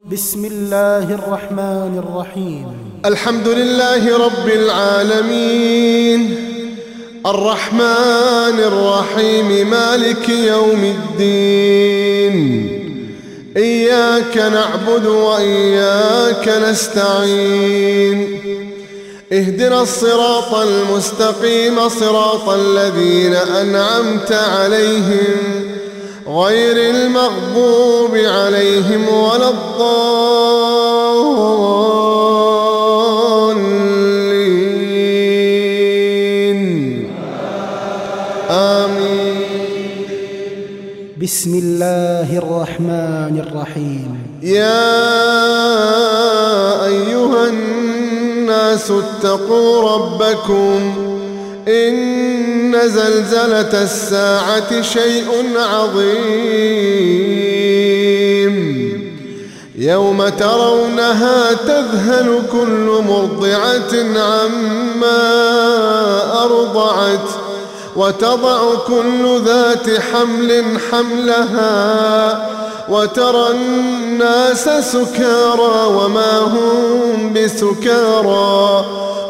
بسم الله الرحمن الرحيم. الحمد لله رب العالمين، الرحمن الرحيم، مالك يوم الدين. إياك نعبد وإياك نستعين، اهدنا الصراط المستقيم، صراط الذين أنعمت عليهم غير المغضوب عليهم ولا الضالين، آمين. بسم الله الرحمن الرحيم. يا أيها الناس اتقوا ربكم، إن زلزلة الساعة شيء عظيم، يوم ترونها تذهل كل مرضعة عما أرضعت، وتضع كل ذات حمل حملها، وترى الناس سكارى وما هم بسكارى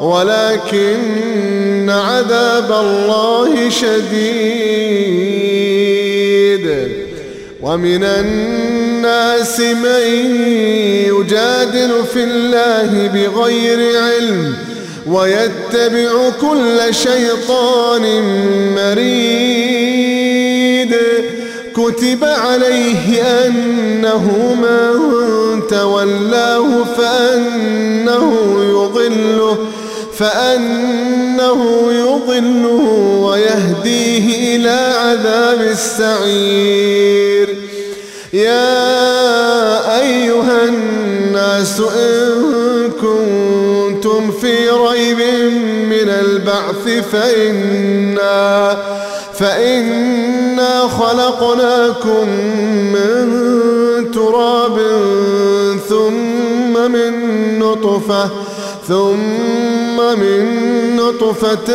ولكن عذاب الله شديد. ومن الناس من يجادل في الله بغير علم ويتبع كل شيطان مريد، كتب عليه أنه من تولاه فأنه يضله ويهديه إلى عذاب السعير. يا أيها الناس إن كنتم في ريب من البعث فإنا خلقناكم من تراب ثم من نطفة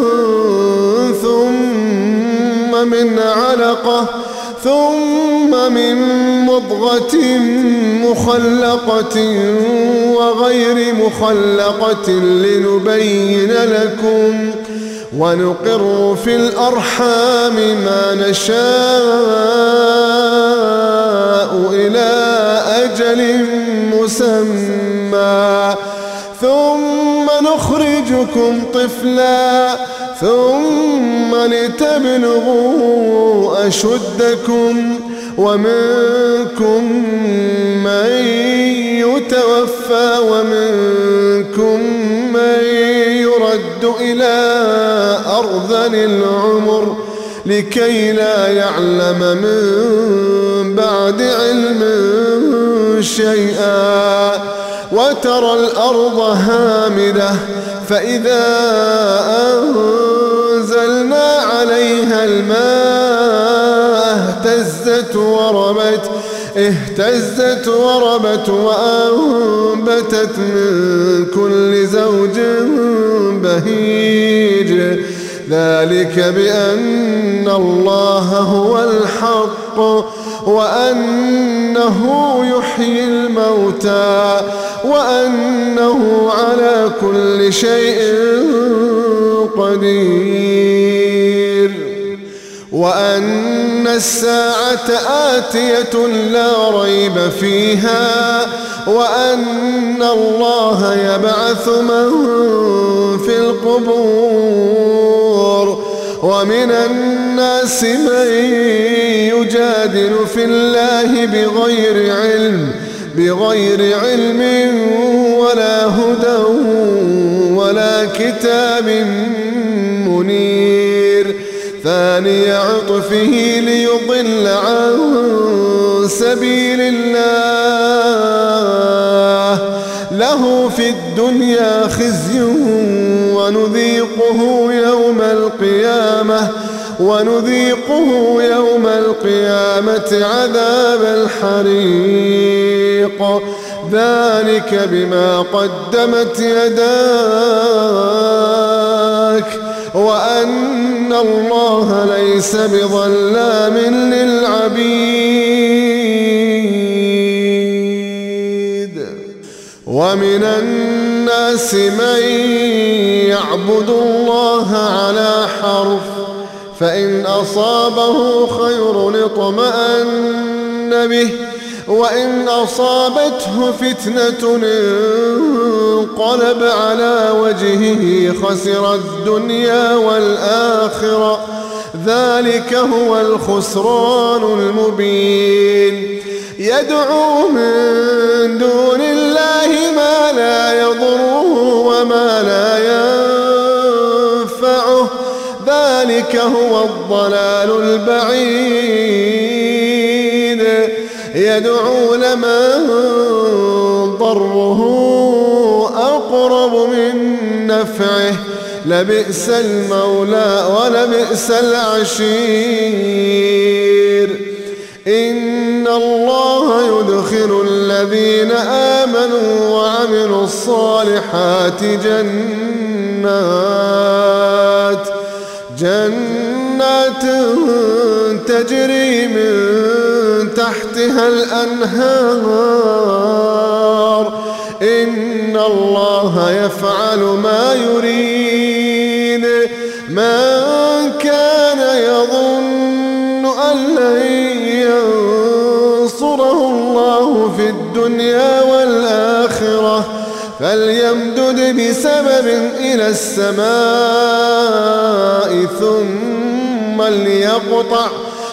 ثم من علقة ثم من مضغة مخلقة وغير مخلقة لنبين لكم، ونقر في الأرحام ما نشاء إلى أجل مسمى، ثم نخرجكم طفلا ثم لتبلغوا أشدكم، ومنكم من يتوفى ومنكم من يرد إلى أرذل العمر لكي لا يعلم من بعد علم شيئا. وترى الأرض هامدة فإذا أنزلنا عليها الماء اهتزت وربت وأنبتت من كل زوج بهيج، ذلك بأن الله هو الحق وأنه يحيي الموتى وأنه على كل شيء قدير، وأن الساعة آتية لا ريب فيها، وأن الله يبعث من في القبور. ومن الناس من يجادل في الله بغير علم ولا هدى ولا كتاب منير، ثاني عطفه ليضل عن سبيل الله، له في الدنيا خزي ونذيقه يوم القيامة عذاب الحريق، ذلك بما قدمت يداك وأن الله ليس بظلام. 'علام للعبيد. ومن الناس من يعبد الله على حرف فإن أصابه خير اطمأن به وإن أصابته فتنة انقلب على وجهه خسر الدنيا والآخرة ذلك هو الخسران المبين يدعو من دون الله ما لا يضره وما لا ينفعه ذلك هو الضلال البعيد يدعو لمن ضره أقرب من نفعه لبئس المولى ولبئس العشير إن الله يدخل الذين آمنوا وعملوا الصالحات جنات تجري من تحتها الأنهار إن الله يفعل ما يريد من كان يظن أن لن ينصره الله في الدنيا والآخرة فليمدد بسبب إلى السماء ثم ليقطع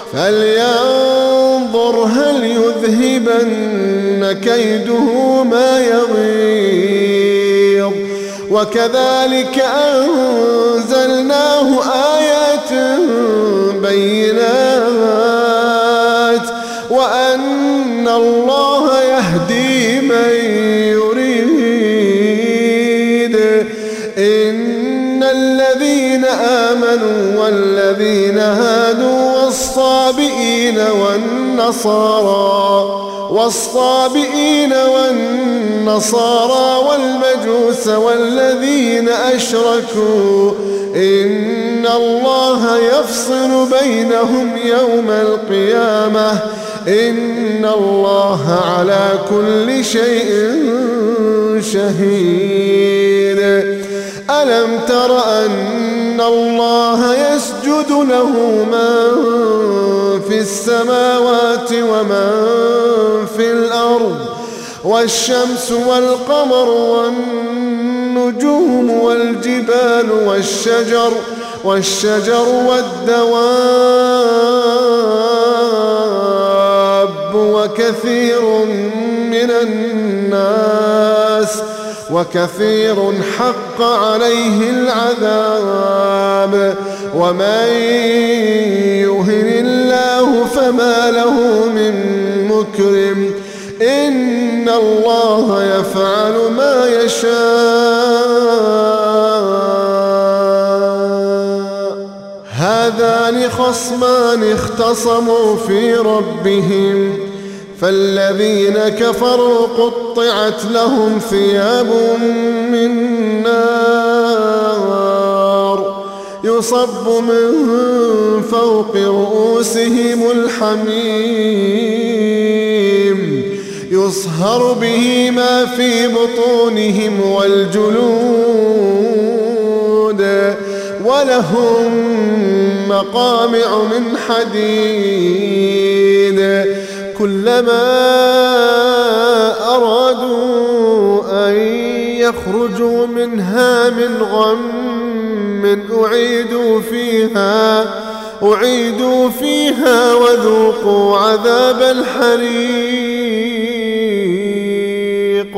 فلينظر هل يذهبن كيده ما يغيظ وكذلك أنزلناه آيات بينات وأن الله يهدي من يريد إن الذين آمنوا والذين هادوا والصابئين والنصارى والمجوس والذين أشركوا إن الله يفصل بينهم يوم القيامة إن الله على كل شيء شهيد ألم تر أن الله يسجد له من في السماوات ومن في الأرض والشمس والقمر والنجوم والجبال والشجر والدواب وكثير حق عليه العذاب ومن يهن الله فما له من مكرم إن الله يفعل ما يشاء هذان خصمان اختصموا في ربهم فالذين كفروا قطعت لهم ثياب من نار يصب من فوق رؤوسهم الحميم يصهر به ما في بطونهم والجلود ولهم مقامع من حديد كلما أرادوا أن يخرجوا منها من غم أعيدوا فيها وذوقوا عذاب الحريق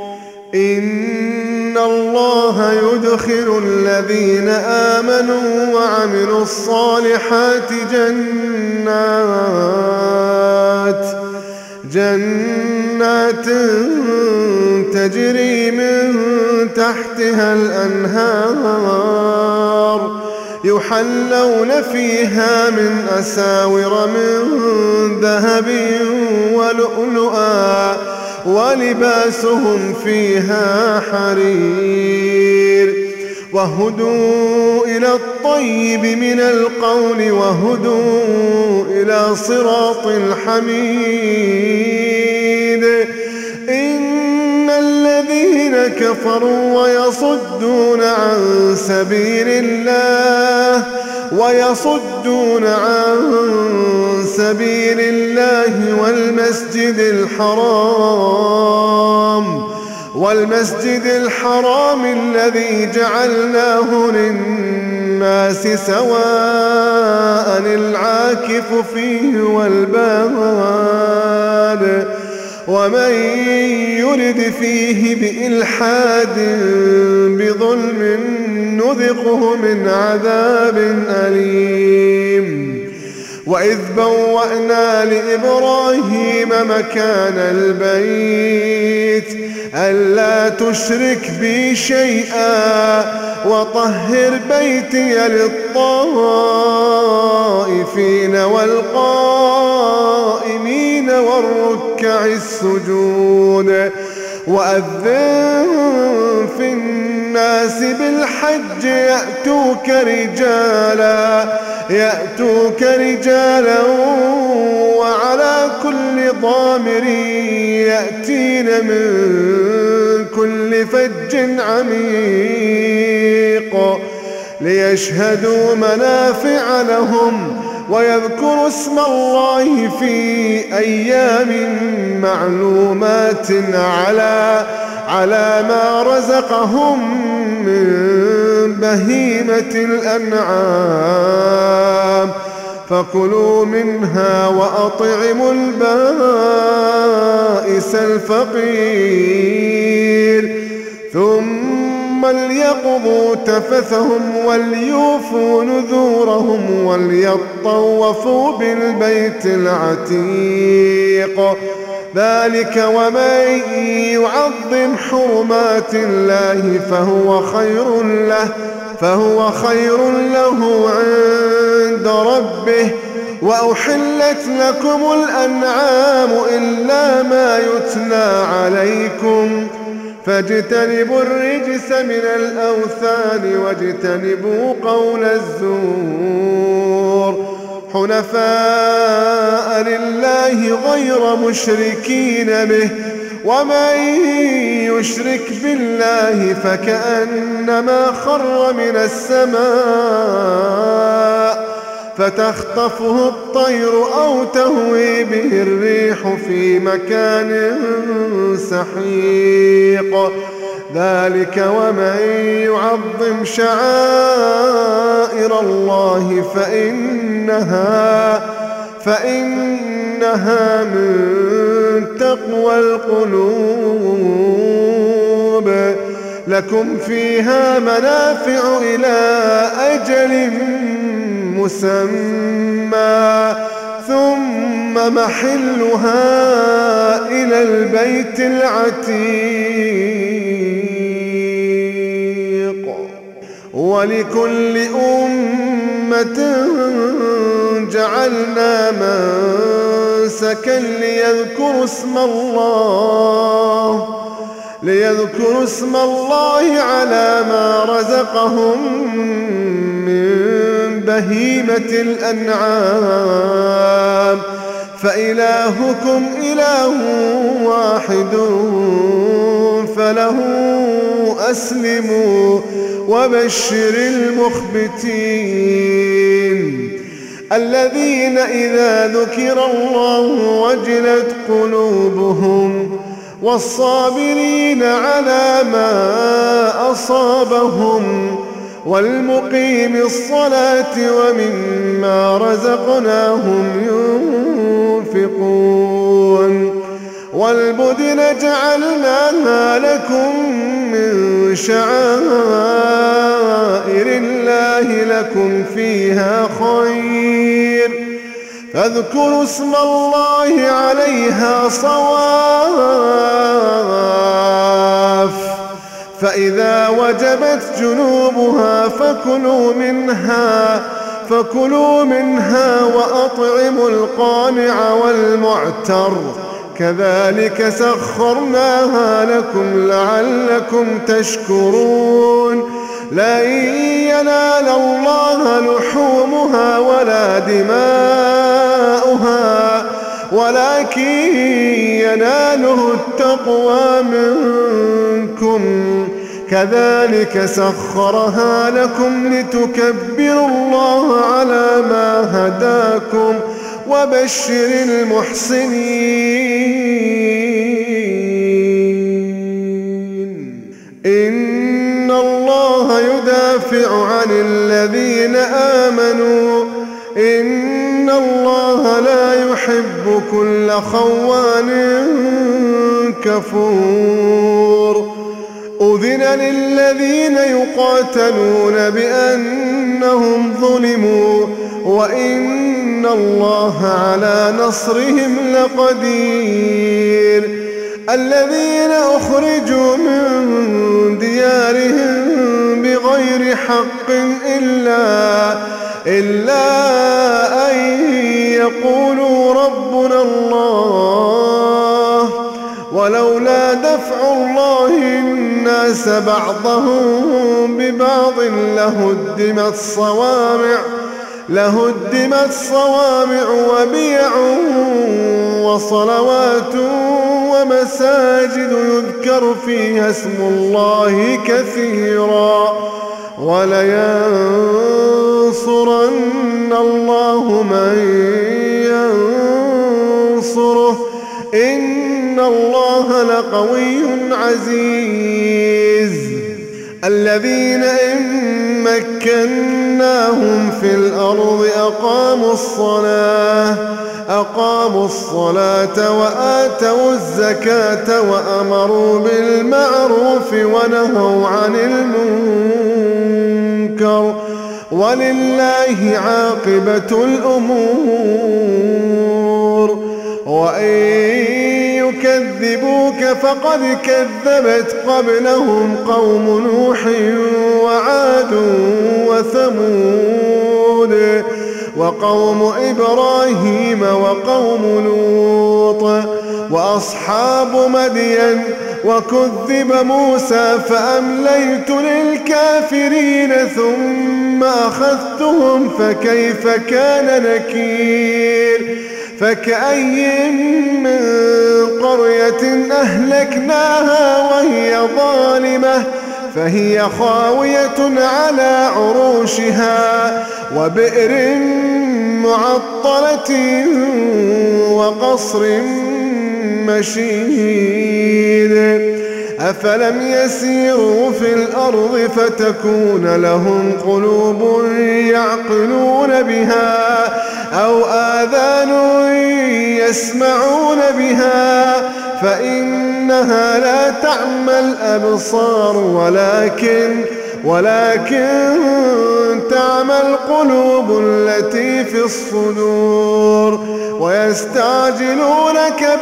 إن الله يدخل الذين آمنوا وعملوا الصالحات جنات تجري من تحتها الأنهار يحلون فيها من أساور من ذهب ولؤلؤا ولباسهم فيها حرير وهدوا إلى الطيب من القول وهدوا إلى صراط الحميد إن الذين الذين كفروا ويصدون عن سبيل الله والمسجد الحرام الذي جعلناه للناس سواء العاكف فيه والباد ومن يرد فيه بإلحاد بظلم نذقه من عذاب أليم. وإذ بوأنا لإبراهيم مكان البيت ألا تشرك بي شيئا وطهر بيتي للطائفين والقائمين والركع السجود. وأذن في الناس بالحج يأتوك رجالا وعلى كل ضامر يأتين من كل فج عميق ليشهدوا منافع لهم ويذكروا اسم الله في أيام معلومات على ما رزقهم من بهيمة الأنعام فكلوا منها وأطعموا البائس الفقير ثم ليقضوا تفثهم وليوفوا نذورهم وليطوفوا بالبيت العتيق. ذلك ومن يعظم حرمات الله فهو خير له عند ربه. وأحلت لكم الأنعام إلا ما يتلى عليكم فاجتنبوا الرجس من الأوثان واجتنبوا قول الزور حنفاء لله غير مشركين به ومن يشرك بالله فكأنما خر من السماء فتخطفه الطير أو تهوي به الريح في مكان سحيق. ذلك ومن يعظم شعائر الله فإنها من تقوى القلوب. لكم فيها منافع إلى أجل مسمى ثم محلها إلى البيت العتيق. ولكل أمة جعلنا منسكا ليذكروا اسم الله على ما رزقهم من بهيمة الأنعام فإلهكم إله واحد فله أسلموا وبشر المخبتين الذين إذا ذكر الله وجلت قلوبهم والصابرين على ما أصابهم والمقيم الصلاة ومما رزقناهم ينفقون. والبدن جعلناها لكم من شعائر الله لكم فيها خير فاذكروا اسم الله عليها صواف فإذا وجبت جنوبها فكلوا منها وأطعموا القانع والمعتر كذلك سخرناها لكم لعلكم تشكرون. لن ينال الله لحومها ولا دماؤها ولكن يناله التقوى منكم منكم كذلك سخرها لكم لتكبروا الله على ما هداكم وبشر المحسنين إن الله يدافع عن الذين آمنوا إن الله لا يحب كل خوان كفور أذن للذين يقاتلون بأنهم ظلموا وإن الله على نصرهم لقدير الذين أخرجوا من ديارهم بغير حق إلا أن يقولوا ربنا الله ولولا دفع الله الناس بعضهم ببعض لهدمت صوامع وبيع وصلوات ومساجد يذكر فيها اسم الله كثيرا ولينصرن الله من ينصره إن الله لقوي عزيز الذين إن مكناهم في الأرض أقاموا الصلاة وآتوا الزكاة وأمروا بالمعروف ونهوا عن المنكر ولله عاقبة الأمور وإن يكذبوك فقد كذبت قبلهم قوم نوح وعاد وثمود وقوم إبراهيم وقوم لوط وأصحاب مدين وكذب موسى فأمليت للكافرين ثم أخذتهم فكيف كان نكير فكأي من قرية أهلكناها وهي ظالمة فهي خاوية على عروشها وبئر معطلة وقصر مشيد أفلم يسيروا في الأرض فتكون لهم قلوب يعقلون بها أو آذان يسمعون بها فإنها لا تعمى الأبصار ولكن تعمى القلوب التي في الصدور ويستعجلونك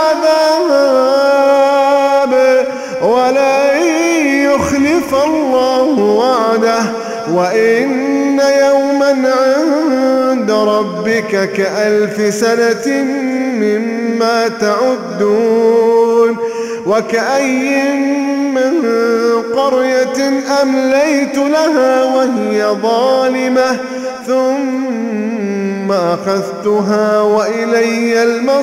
بالعذاب ولن يخلف الله وعده وإن يوما عند ربك كألف سنة مما تعدون وكأي من قرية أمليت لها وهي ظالمة ثم أخذتها وإلي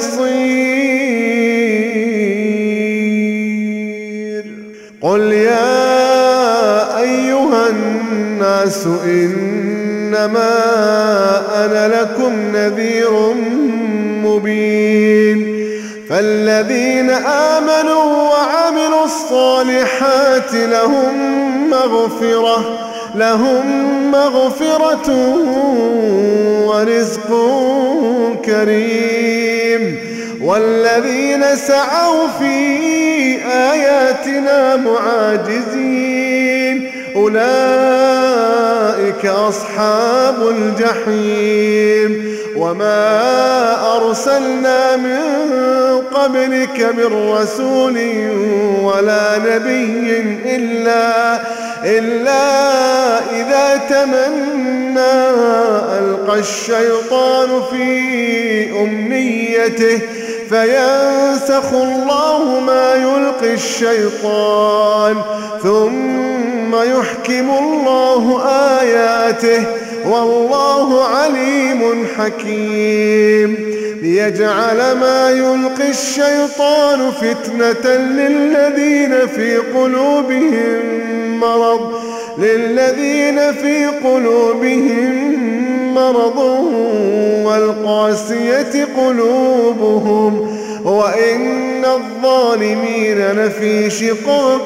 المصير قل يا أيها الناس إنما أنا لكم نذير مبين فالذين آمنوا وعملوا الصالحات لهم مغفرة ورزق كريم والذين سعوا في آياتنا معاجزين أولئك أصحاب الجحيم وما أرسلنا من قبلك من رسول ولا نبي إلا إذا تمنى ألقى الشيطان في أمنيته فينسخ الله ما يلقي الشيطان ثم يحكم الله آياته والله عليم حكيم ليجعل ما يلقي الشيطان فتنة للذين في قلوبهم مرض والقاسية قلوبهم وإن الظالمين لفي شقاق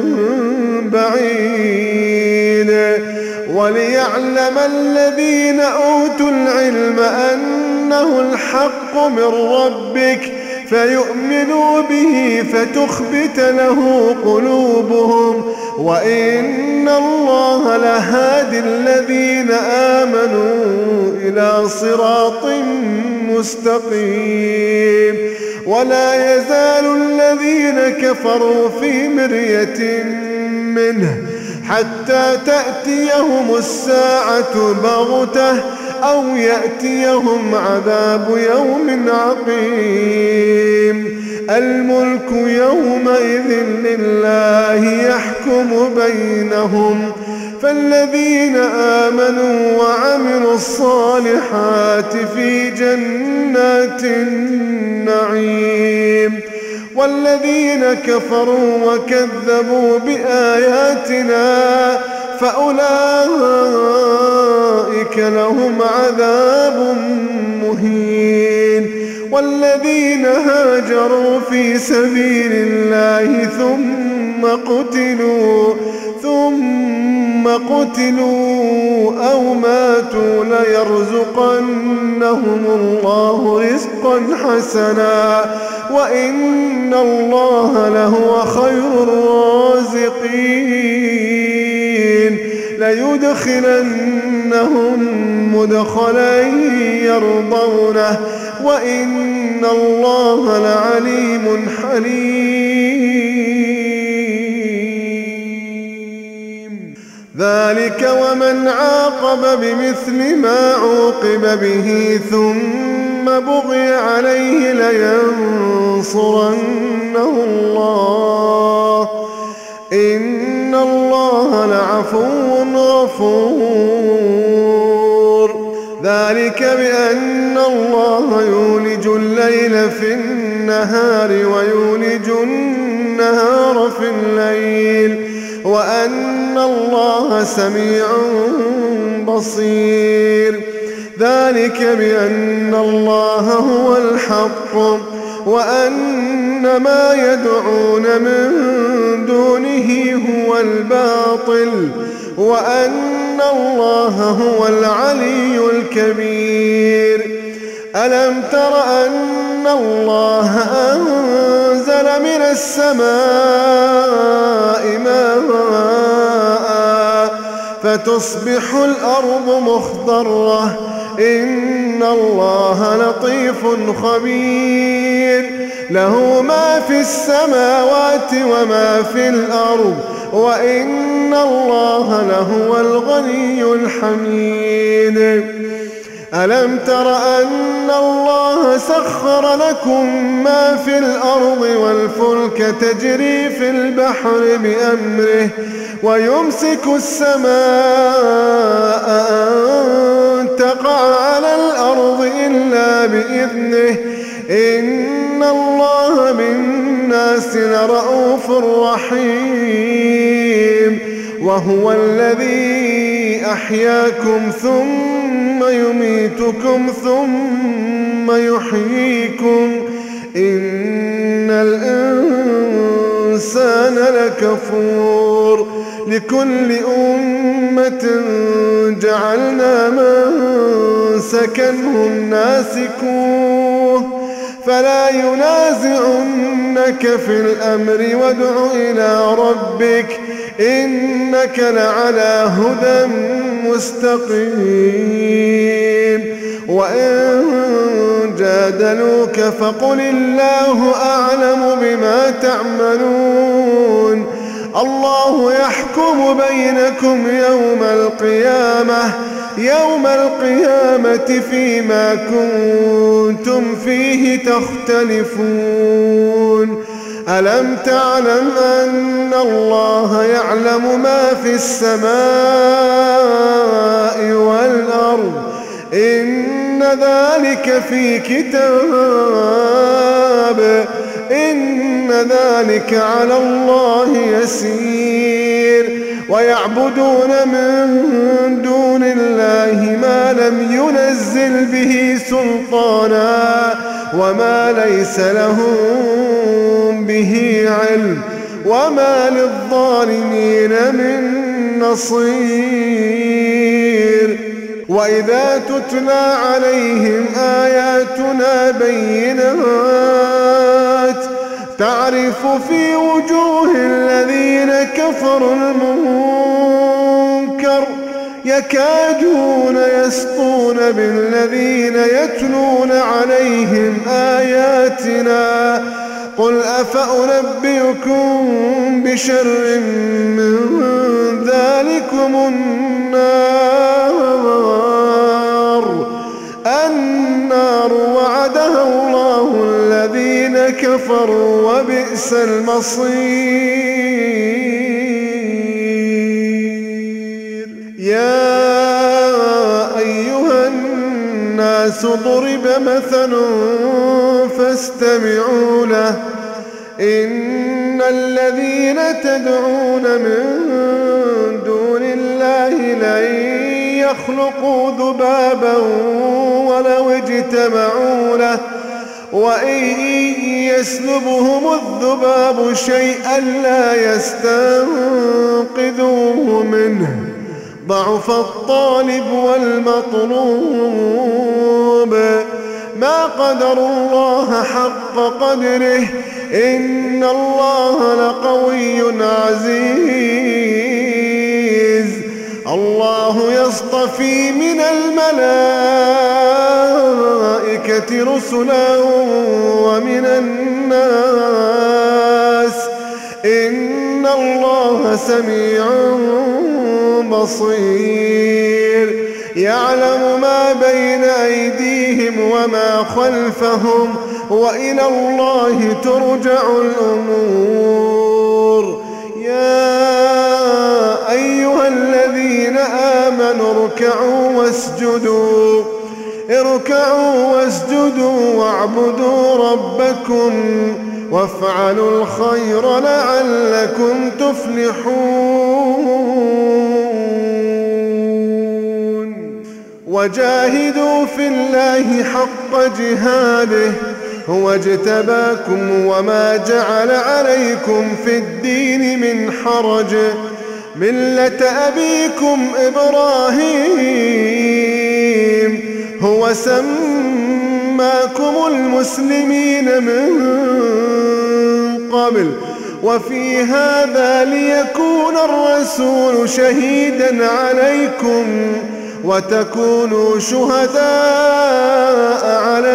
بعيد. وليعلم الذين أوتوا العلم أنه الحق من ربك فيؤمنوا به فتخبت له قلوبهم وإن الله لهادي الذين آمنوا إلى صراط مستقيم. ولا يزال الذين كفروا في مرية منه حتى تأتيهم الساعة بغتة أو يأتيهم عذاب يوم عقيم. الملك يومئذ لله يحكم بينهم فالذين آمنوا وعملوا الصالحات في جنات النعيم والذين كفروا وكذبوا بآياتنا فأولئك لهم عذاب مهين. والذين هاجروا في سبيل الله ثم قتلوا أو ماتوا ليرزقنهم الله رزقا حسنا وإن الله لهو خير الرازقين. ليدخلنهم مدخلا يرضونه وإن الله لعليم حليم. ذلك ومن عاقب بمثل ما عوقب به ثم بغي عليه لينصرنه الله إن الله لعفو غفور. ذلك بأن الله يولج الليل في النهار ويولج النهار في الليل وأن الله سميع بصير. ذلك بأن الله هو الحق وأن ما يدعون من دونه هو الباطل وأن الله هو العلي الكبير. ألم تر أن الله أنزل من السماء ماء فتصبح الأرض مخضرة إن الله لطيف خبير. له ما في السماوات وما في الأرض وإن الله لهو الغني الحميد. ألم تر أن الله سخر لكم ما في الأرض والفلك تجري في البحر بأمره ويمسك السماء أن تقع على الأرض إلا بإذنه إن الله بالناس لرؤوف رحيم. وهو الذي أحياكم ثم يميتكم ثم يحييكم إن الإنسان لكفور. لكل أمة جعلنا منسكا هم ناسكوه فلا ينازعنك في الأمر وادع إلى ربك إنك لعلى هدى مستقيم. وإن جادلوك فقل الله أعلم بما تعملون. الله يحكم بينكم يوم القيامة فيما كنتم فيه تختلفون. ألم تعلم أن الله يعلم ما في السماء والأرض إن ذلك في كتاب إن ذلك على الله يسير. ويعبدون من دون الله ما لم ينزل به سلطانا وما ليس لهم به علم وما للظالمين من نصير. وإذا تتلى عليهم آياتنا بينات تعرف في وجوه الذين كفروا المنكر يكادون يسطون بالذين يتلون عليهم آياتنا قل أفأنبئكم بشر من ذلكم النار وعدها الله الذين كفروا وبئس المصير. يا أيها الناس ضرب مثل فاستمعوا له إن الذين تدعون من دون الله لن يخلقوا ذبابا ولو اجتمعوا له وإن يسلبهم الذباب شيئا لا يستنقذوه منه ضعف الطالب والمطلوب ما قدروا الله حق قدره إن الله لقوي عزيز. الله يصطفي من الملائكة رسلا ومن الناس إن الله سميع بصير. يعلم ما بين أيديهم وما خلفهم وإلى الله ترجع الأمور. يا أيها الذين آمنوا اركعوا واسجدوا واعبدوا ربكم وافعلوا الخير لعلكم تفلحون. وجاهدوا في الله حق جهاده هو اجتباكم وما جعل عليكم في الدين من حرج ملة أبيكم إبراهيم هو سماكم المسلمين من قبل وفي هذا ليكون الرسول شهيدا عليكم وتكونوا شهداء على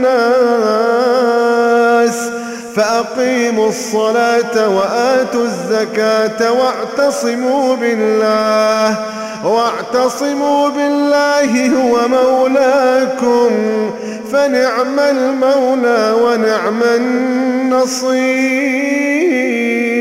الناس فأقيموا الصلاة وآتوا الزكاة واعتصموا بالله هو مولاكم فنعم المولى ونعم النصير.